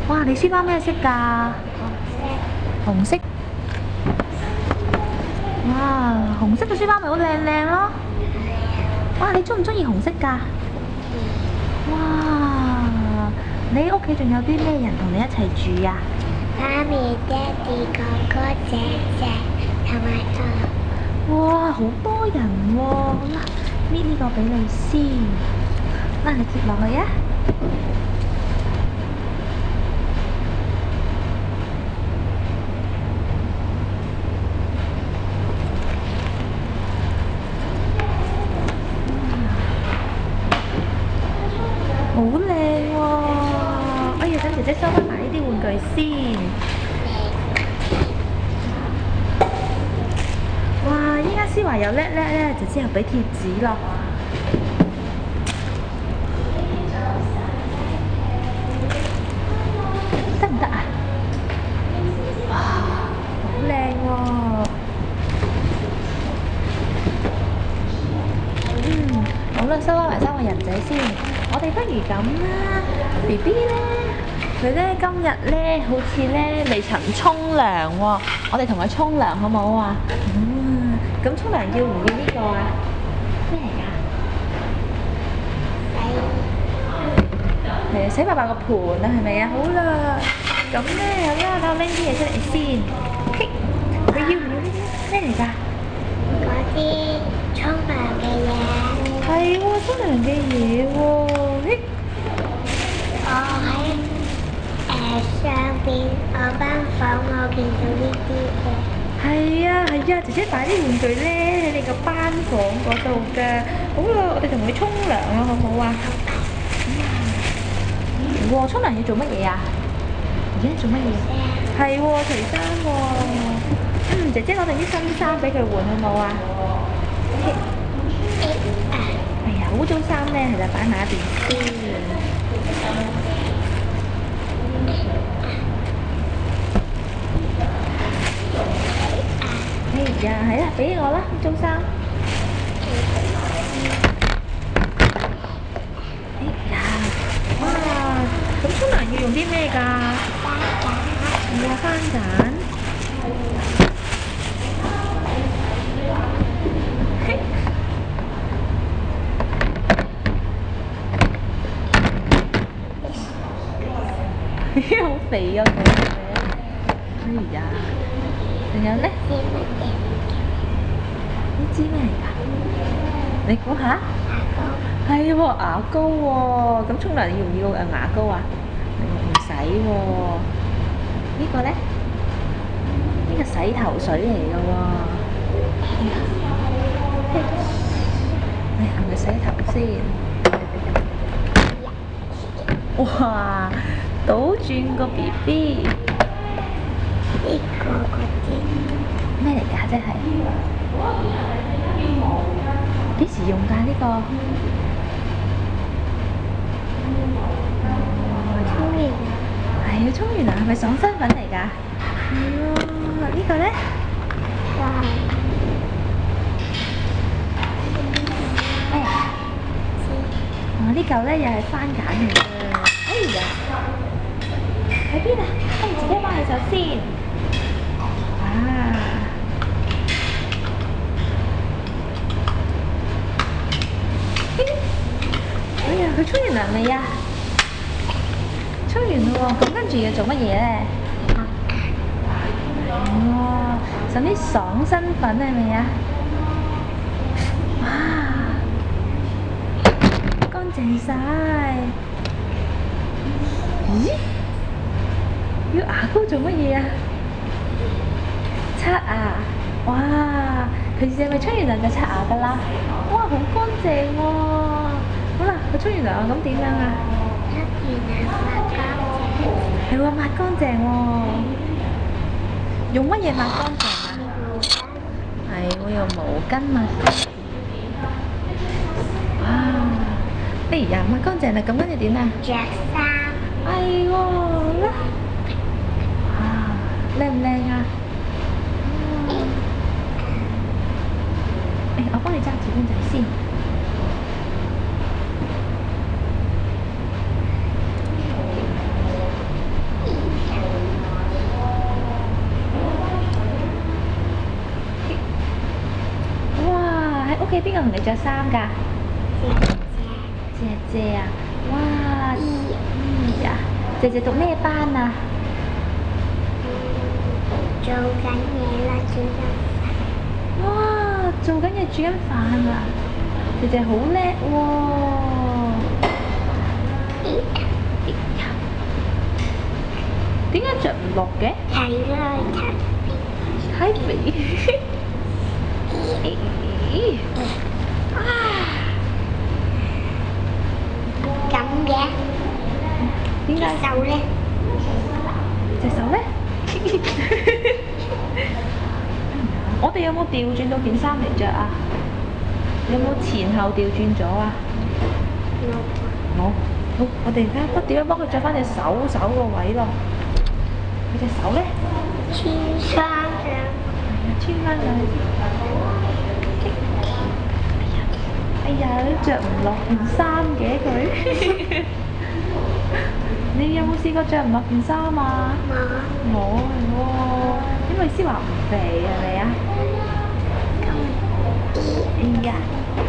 哇！你書包咩色㗎？紅色。哇！紅色嘅書包咪好靚靚咯。哇！你中唔中意紅色㗎？哇！你屋企仲有啲咩人同你一齊住啊？ 媽咪、爹哋、哥哥、姐姐同埋我。 哇！好多人喎。好啦，搣呢個俾你先。嗱，你貼落去啊。好靚喎！哎呀，等姐姐收翻埋呢啲玩具先。哇！依家思華又叻咧，就之後俾貼紙咯。得唔得啊？哇！好靚喎！好啦，收翻埋3個人仔先。我哋不如咁啦 ，BB 咧，佢咧今日咧好似咧未曾沖涼喎，我哋同佢沖涼好唔好啊？咁沖涼要唔要呢個啊？咩嚟㗎？係啊，洗爸爸個盤啊，係咪啊？好啦，咁咧好啦，等我拎啲嘢出嚟先。嘿，佢要唔要呢啲？咩嚟㗎？ 嗰啲沖涼嘅嘢。 係喎，沖涼嘅嘢喎。嘿， 我喺上邊我間房，我見到呢啲嘅。 係啊，姐姐擺啲玩具咧喺你個班房嗰度㗎。好啦，我哋同佢沖涼啦，好唔好啊？哇！沖涼要做乜嘢啊？而家做乜嘢？係喎，除衫喎。姐姐攞定啲新衫俾佢換好唔好啊？哎呀，污糟衫咧，其實擺埋一邊先。哎呀，係啦，俾我啦，污糟衫。哎呀，哇！咁沖涼要用啲咩㗎？要番梘。好肥啊佢！哎呀，仲有咧？呢支咩嚟㗎？你估下？係喎，牙膏喎。咁沖涼要唔要牙膏啊？唔使喎。呢個咧？呢個洗頭水嚟㗎喎。係咪洗頭先？哇！倒轉個 BB。 呢個嗰啲咩嚟㗎？即係幾時用㗎呢個？ 沖完係啊，沖完涼係咪爽身粉嚟㗎？係喎，呢個咧？咩啊？呢嚿咧又係番梘嚟嘅。哎呀，喺邊啊？自己幫你手先。哎呀，佢沖完涼未啊？沖完啦喎，咁跟住要做乜嘢咧？哦，使啲爽身粉係咪啊？哇，乾淨晒。咦？要牙膏做乜嘢啊？刷牙。哇！平時係咪沖完涼就刷牙㗎啦？哇，好乾淨喎！好啦，佢沖完涼咁點樣啊？係喎，抹乾淨喎。用乜嘢抹乾淨啊？係我用毛巾抹。哇！哎呀，抹乾淨啦，咁跟住點啊？ 着衫。 係喎，啦。哇！靚唔靚啊？我幫你揸住公仔先。 個同你着衫㗎？姐姐啊，哇！呀，姐姐讀咩班啊？ 做緊嘢啦，煮緊飯。 哇！做緊嘢煮緊飯啊！姐姐好叻喎！點解着唔落嘅？ 睇啦， 太肥。 咁嘅。 點解手咧？ 隻手咧？我哋有冇調轉到件衫嚟着啊？有冇前後調轉咗啊？冇。好，我哋而家不點樣幫佢着翻隻手個位咯？佢隻手咧？ 穿衫嘅。 穿翻上去先。哎呀，都着唔落件衫嘅佢。你有冇試過着唔落件衫啊？冇係喎，因為思華唔肥係咪啊？哎呀，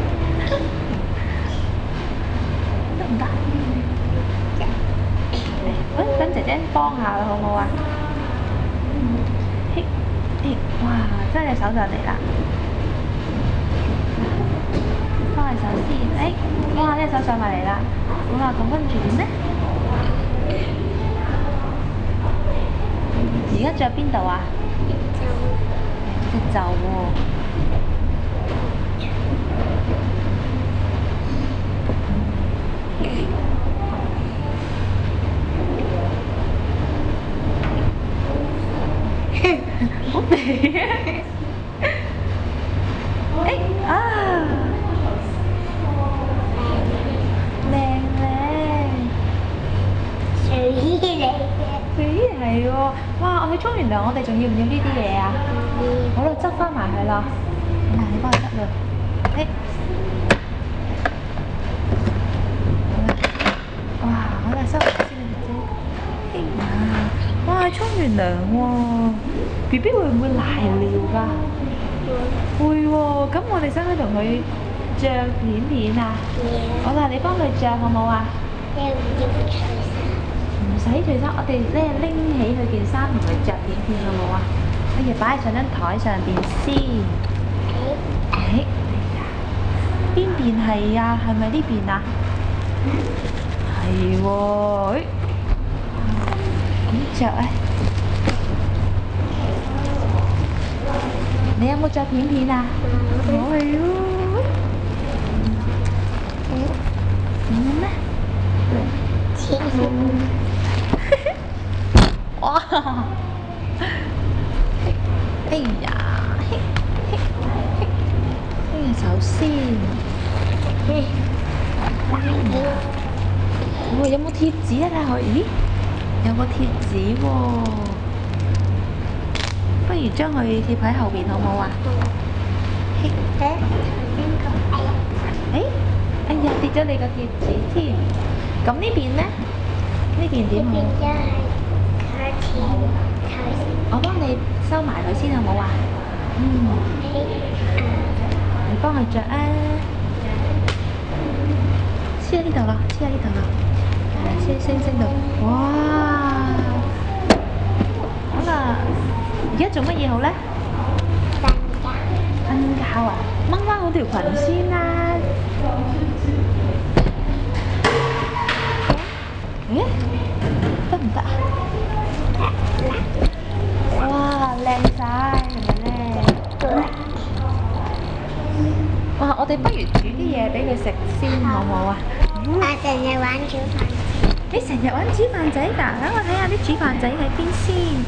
得唔得？等姐姐幫下啦，好唔好啊？嘿，哇！真係手上嚟啦，幫下手先。哇！呢隻手上埋嚟啦，好啦，咁跟住點咧？而家着邊度啊？隻袖喎。好肥啊！靚睡衣嚟嘅。 睡衣係喎，哇！我去沖完涼，我哋仲要唔要呢啲嘢啊？好啦，執翻埋佢啦。嗱，你幫我執啦。哇！我哋收埋先啦，姐姐。哇！沖完涼喎，BB 會唔會瀨尿㗎？會喎，咁我哋使唔使同佢着片片啊？好啦，你幫佢着好唔好啊？ 你唔要除衫？ 唔使除衫，我哋咧拎起佢件衫同佢着片片好唔好啊？哎呀，擺喺上張台上邊先。邊邊係啊？係咪呢邊啊？係喎，點着啊？你有冇着片片啊？我係喎。有咩？哇！哎呀，呢隻手先。有冇貼紙啊？睇下，咦，有個貼紙喎。不如將佢貼喺後邊好唔好啊？哎呀，跌咗你個貼紙添。咁呢邊呢？呢邊點好？我幫你收埋佢先好唔好啊？你幫佢着啊！黐喺呢度啦，黐喺呢度啦。升到，哇！好啦，而家做乜嘢好咧？瞓覺啊！掹翻好條裙先啦。得唔得啊？哇，靚晒係咪咧？哇！我哋不如煮啲嘢俾佢食先，好唔好啊？ 我成日玩煮飯。 你成日玩煮飯仔㗎？等我睇下啲煮飯仔喺邊先。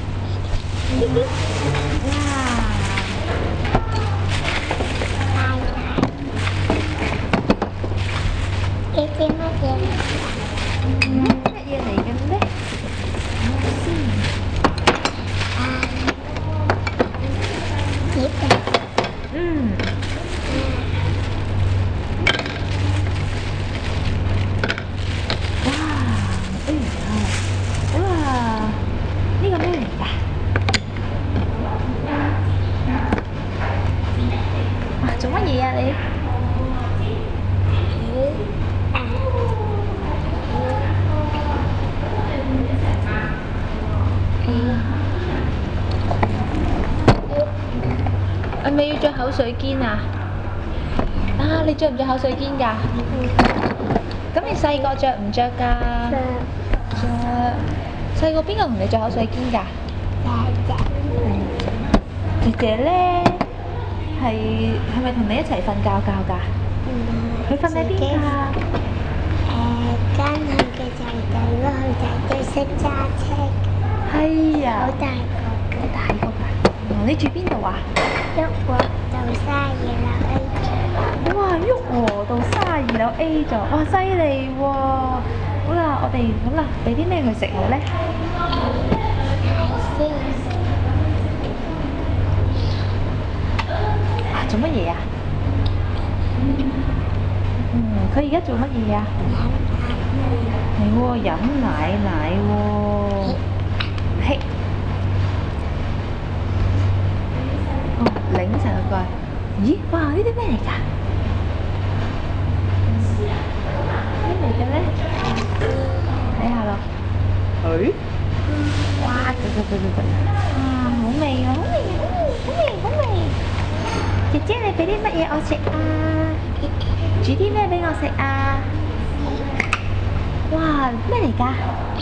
哇！ 你知乜嘢？ 乜嘢嚟嘅咧？睇下先。 葉。 呢個咩嚟㗎？哇！做乜嘢啊你？ 咪要着口水肩啊？啊，你着唔着口水肩㗎？咁你細個着唔着㗎？着。細個邊個同你着口水肩㗎？姐姐咧係咪同你一齊瞓覺㗎？佢瞓喺邊㗎？ 跟佢嘅仔仔咯，佢仔仔識揸車， 係啊， 好大個嘅。 大個㗎。你住邊度啊？ 喐過到32樓 A 座。 哇！旭龢道32樓 A 座，哇！犀利喎！好啦，好啦，俾啲咩佢食好咧？ 係先。 做乜嘢啊？佢而家做乜嘢啊？係喎，飲奶喎。嘿。哦，擰成個蓋。咦？哇！呢啲咩嚟㗎？咩嚟嘅咧？睇下咯。哇！好味啊！好味啊！好味！姐姐，你俾啲乜嘢我食啊？煮啲咩俾我食啊？哇！咩嚟㗎？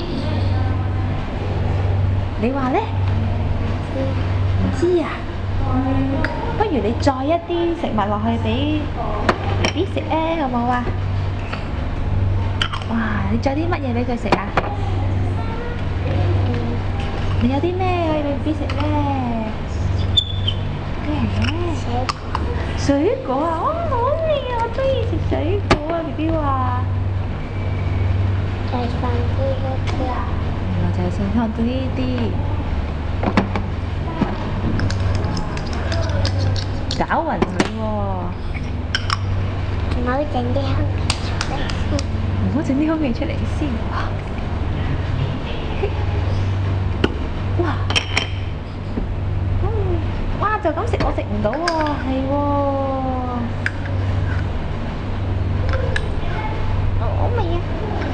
你話咧？唔知啊？不如你載一啲食物落去俾 BB 食咧，好唔好啊？哇！你載啲乜嘢俾佢食啊？你有啲咩可以俾 BB 食咧？咩咧？水果啊！哦，好味啊！我中意食水果啊 ！BB 話。 就放啲嗰啲。 原來就係想看到呢啲。攪勻佢喎。 唔好整啲空氣出嚟先。 唔好整啲空氣出嚟先。哇！哇！就咁食我食唔到喎，係喎。好味啊！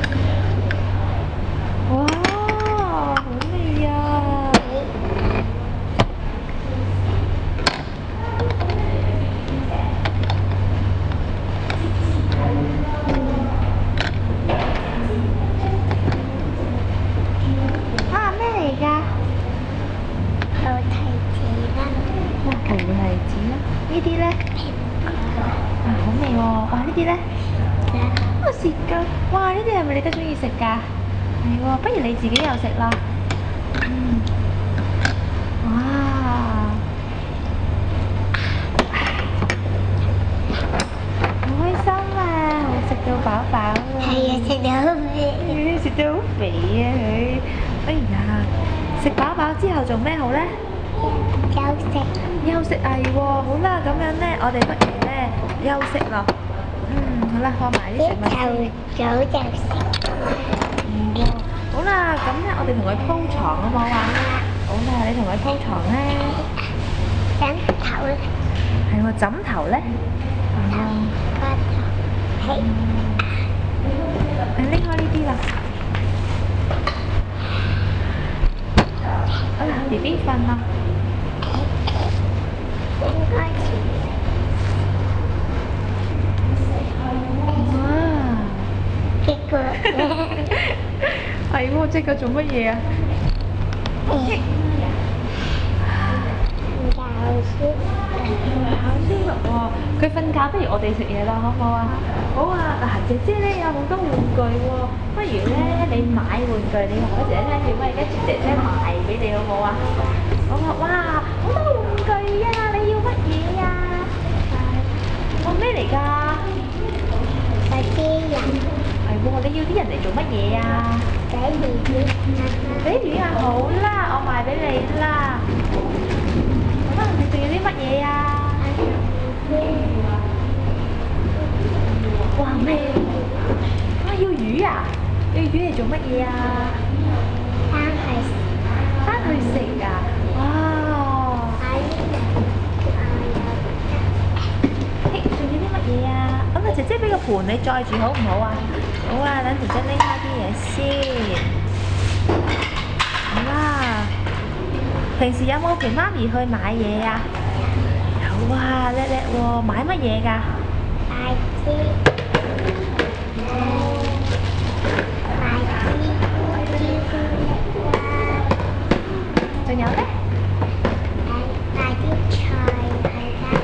哇！好味啊！咩嚟㗎？ 好提子啦。 哇！葡提子啦，呢啲咧？好味喎！哇！呢啲咧？我食㗎。哇！呢啲係咪你都中意食㗎？係喎，不如你自己又食啦。哇！好開心啊！我食到飽飽啊！ 係啊，食到好肥。 食到好肥啊佢！哎呀，食飽飽之後做咩好咧？ 休息。 休息係喎，好啦，咁樣咧，我哋不如咧休息咯。好啦，放埋啲食物先。 早就食。 好啦，咁咧我哋同佢鋪床好唔好啊？好啦，你同佢鋪床咧。 枕頭咧？ 係喎，枕頭咧？係喎。 個頭。 拎開呢啲啦。好啦 ，BB 瞓啦。 開始。 哇！ 結果。 係喎，隻腳做乜嘢啊？好舒服喎！佢瞓覺，不如我哋食嘢啦，好唔好啊？好啊！嗱，姐姐咧有好多玩具喎，不如咧你買玩具，你話俾姐姐聽要乜，跟住姐姐賣俾你好唔好啊？我話哇，好多玩具啊！你要乜嘢啊？哇，咩嚟㗎？ 嗰啲人。 係喎，你要啲人嚟做乜嘢啊？baby 啊，好啦，我賣俾你啦。好啦，你仲要啲乜嘢啊？哇咩？哇要魚啊？要魚嚟做乜嘢啊？返去食啊！哇！嘿，仲要啲乜嘢啊？咁啊，姐姐俾個盤你載住好唔好啊？好啊，等姐姐拎開啲嘢先。好啦，平時有冇陪媽咪去買嘢啊？有哇，叻叻喎！買乜嘢㗎？ 買支朱古力啦， 仲有咧？ 買啲菜係啦，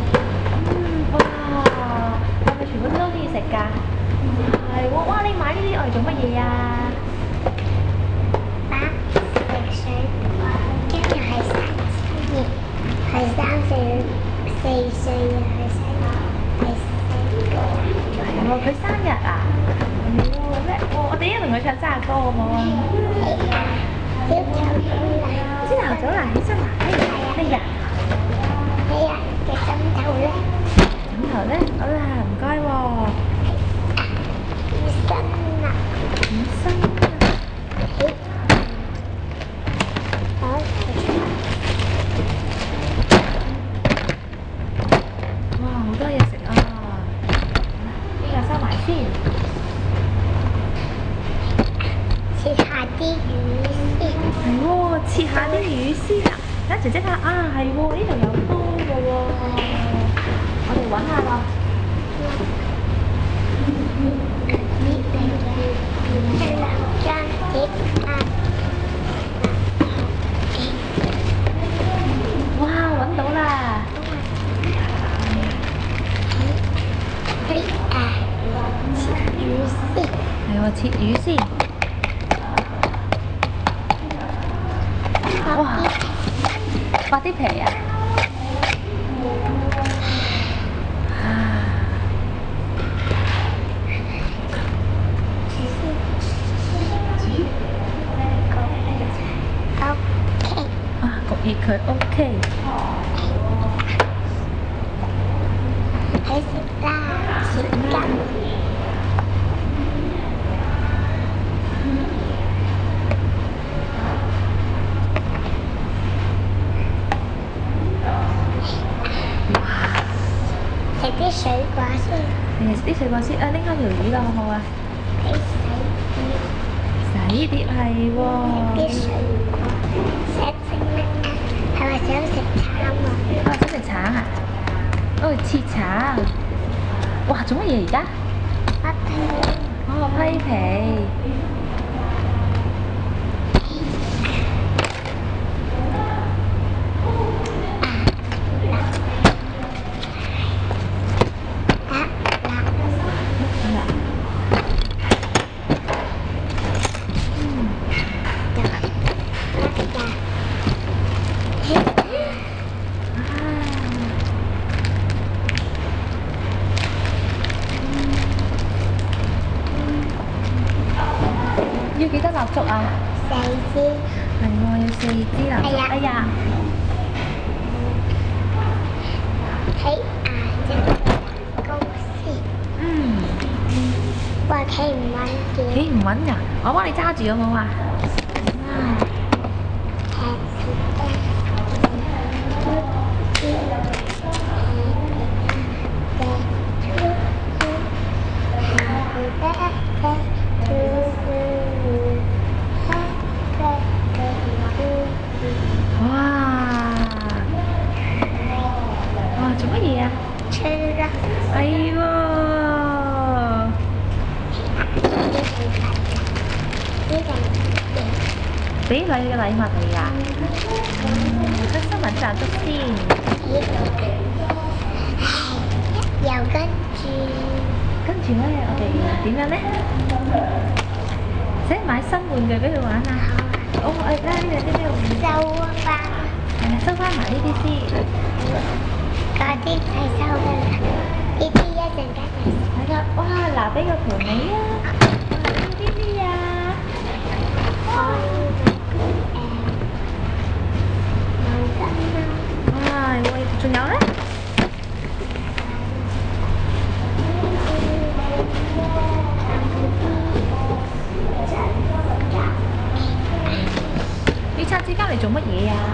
哇！係咪全部都中意食㗎？係喎！哇！你買呢啲愛嚟做乜嘢啊？ 爸食水果，今日係生日，係3、4歲嘅係生日，係4個。 係喎，佢生日啊！係喎，叻喎！我哋一同佢唱生日歌好唔好啊？ 朝頭早啦， 朝頭早啦，起身啦！哎呀， 嘅枕頭咧， 枕頭咧，好啦，唔該喎。 醫生啊， 起身啦！ 好哇，好多嘢食啊！呢個收埋先。 切下啲魚先， 係喎，切下啲魚先啊！等姐姐睇下啊，係喎，呢度有刀嘅喎。我哋揾下咯。 係兩張碟啊！ 哇，揾到啦！ 切魚先， 係喎，切魚先。哇！刮啲皮啊！啊，焗熱佢 OK。 係食啦，食緊。食啲水果先， 食啲水果先啊！拎開條魚啦，好唔好啊？ 睇洗碟係喎。 啲水果，想食乜啊？係咪想食橙啊？ 啊，想食橙啊？哦，切橙。哇，做乜嘢而家？ 我睇哦，批皮。要幾多蠟燭啊？ 4支， 係喎，要4支蠟燭。 係啊哎呀， 睇隻公司， 嗯， 話企唔穩嘅， 幾唔穩㗎？我幫你揸住好唔好啊？哇，做乜嘢啊？ 吹啦， 係喎，俾你嘅禮物嚟㗎。跟新聞蠟燭先。 又跟住咧，我哋點樣咧？使買新玩具俾佢玩啊！我而家呢度啲咩玩具？ 收翻， 收翻埋呢啲先。 嗰啲係收㗎啦，呢啲一陣間就收。 睇下，哇！嗱，俾個條尾啊！呢啲啊！哇！喂，仲有咧？呢叉支膠嚟做乜嘢啊？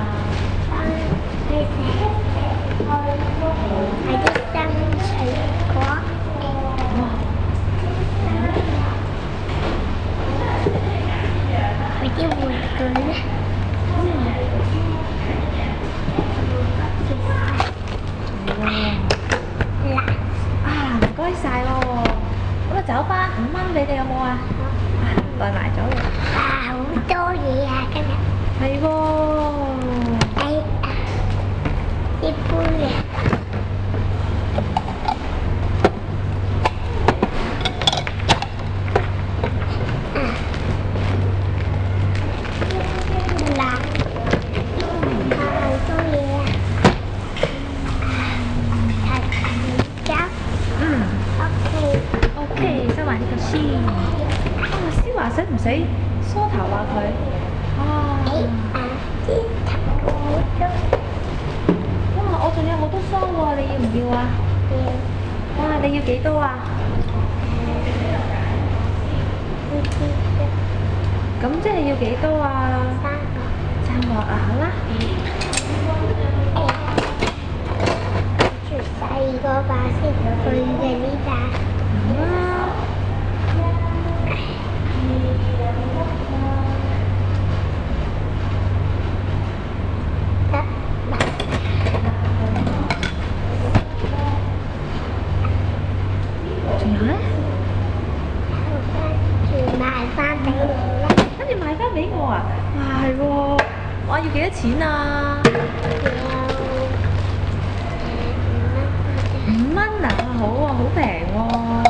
係啲生水果，佢啲玩具咧， 5蚊俾你有冇啊？袋埋咗嘅。 哇，好多嘢啊！今日係喎。 啲杯啊！嗱，好多嘢啊！ 嗯。 OK。 OK，收埋呢個先。思華使唔使梳頭啊佢？ 啲頭好多。 哇！我仲有好多梳喎，你要唔要啊？ 要。 哇！你要幾多啊？咁即係要幾多啊？3個啊，好啦。 最細嗰把先，佢嘅呢把。 好啦。仲有咧？ 賣翻俾你啦。 跟住賣翻俾我啊！哇，係喎！哇，要幾多錢啊？5蚊啊！好喎，好平喎！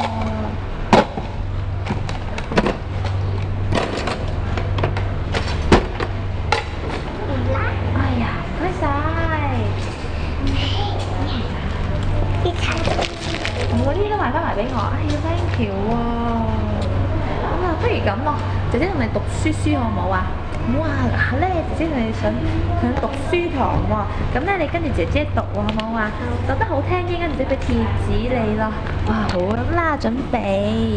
哎呀，唔該晒！ 啲茶。 我呢啲都賣翻埋俾我，哎呀 thank you 喎！咁啊，不如咁咯，姐姐同你讀書好唔好啊？好啊，嗱咧，姐姐你想讀書堂喎，咁咧你跟住姐姐讀喎，好唔好啊？讀得好聽啲，跟住姐姐俾貼紙你咯。哇，好啦，準備。